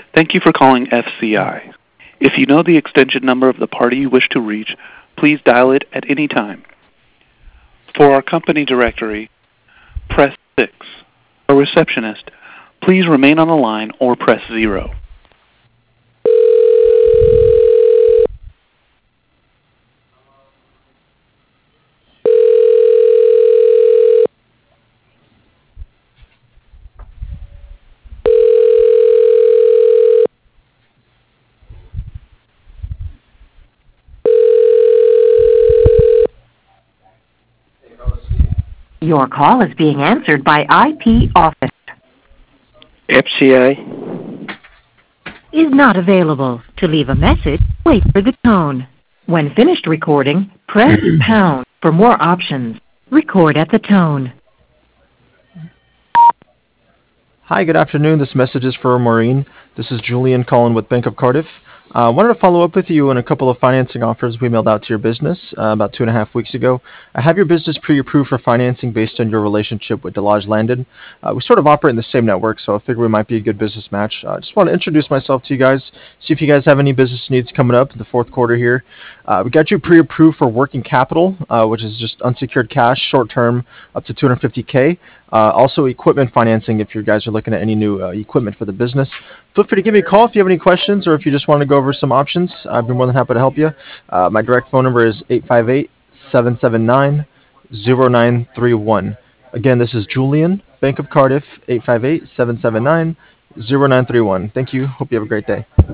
Thank you for calling FCI. If you know the extension number of the party you wish to reach, please dial it at any time. For our company directory, press 6. For a receptionist, please remain on the line or press 0. Your call is being answered by IP Office. FCI. Is not available. To leave a message, wait for the tone. When finished recording, press pound. For more options, record at the tone. Hi, good afternoon. This message is for Maureen. This is Julian calling with Bank of Cardiff. Wanted to follow up with you on a couple of financing offers we mailed out to your business about 2.5 weeks ago. I have your business pre-approved for financing based on your relationship with Delage Landon. We sort of operate in the same network, so I figure we might be a good business match. I just want to introduce myself to you guys, see if you guys have any business needs coming up in the fourth quarter here. We got you pre-approved for working capital, which is just unsecured cash, short-term, up to $250K. Also equipment financing if you guys are looking at any new equipment for the business. Feel free to give me a call if you have any questions or if you just want to go over some options. I've been more than happy to help you. My direct phone number is 858-779-0931. Again, this is Julian, Bank of Cardiff, 858-779-0931. Thank you. Hope you have a great day.